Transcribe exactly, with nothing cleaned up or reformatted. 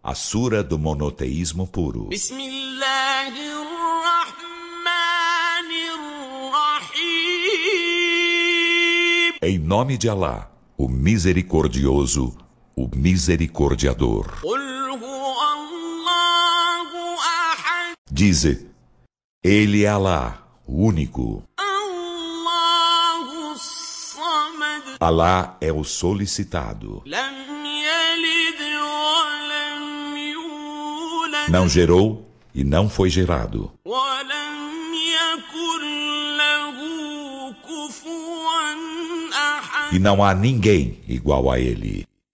A Sura do Monoteísmo Puro. Em nome de Alá, o Misericordioso, o Misericordiador. Dize, Ele é Alá, o único. Alá é o solicitado. Não gerou e não foi gerado. E não há ninguém igual a ele.